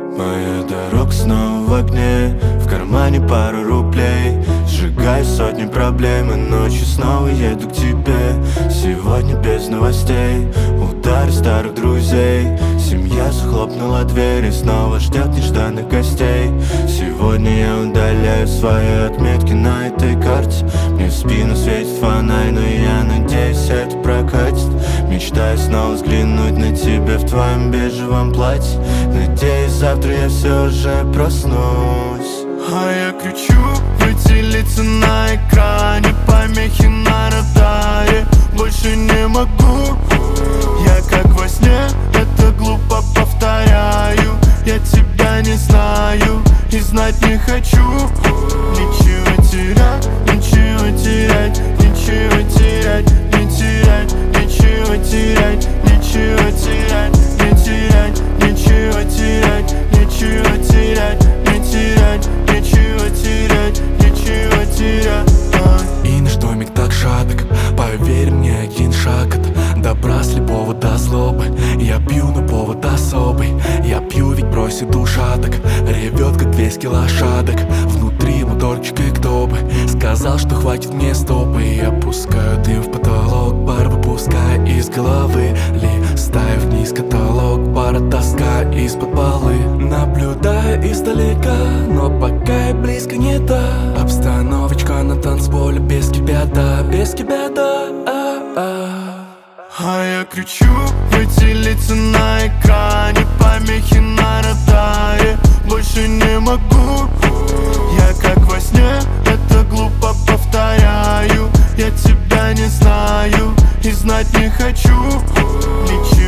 Моя дорога снова в огне, в кармане пару рублей. Сжигаю сотни проблем и ночью снова еду к тебе. Сегодня без новостей, удар старых друзей. Семья захлопнула дверь и снова ждет нежданных гостей. Сегодня я удаляю свои отметки на этой карте. Мне в спину светит фонарь, но я надеюсь, это прокатит. Мечтаю снова взглянуть на тебя в твоем бежевом платье. Надеюсь, завтра я все же проснусь. А я кричу, выделиться на экране, помехи на радаре. Больше не могу, я как во сне, это глупо повторяю. Я тебя не знаю и знать не хочу. Ничего терять, ничего терять, ничего терять, не терять, ничего терять, ничего терять, не терять, ничего терять, ничего терять, не терять, ничего терять, ничего терять. И наш домик так шаток, поверь мне, один шаг от добра слепого до злобы. Я пью, но повод особый. Я пью, ведь бросит ушаток. Ревет, как 200 лошадок. Внутри моторчик, и кто бы сказал, что хватит мне стопы. Я пускаю дым в потолок, пар выпуская из головы. Листаю вниз каталог, пара тоска из-под полы. Наблюдаю издалека, но пока я близко не та. Обстановочка на танцполе, без тебя, да, без тебя, да. А я кричу, выделиться на экране, помехи на радаре. Больше не могу, я как во сне, это глупо повторяю. Я тебя не знаю и знать не хочу. Ничего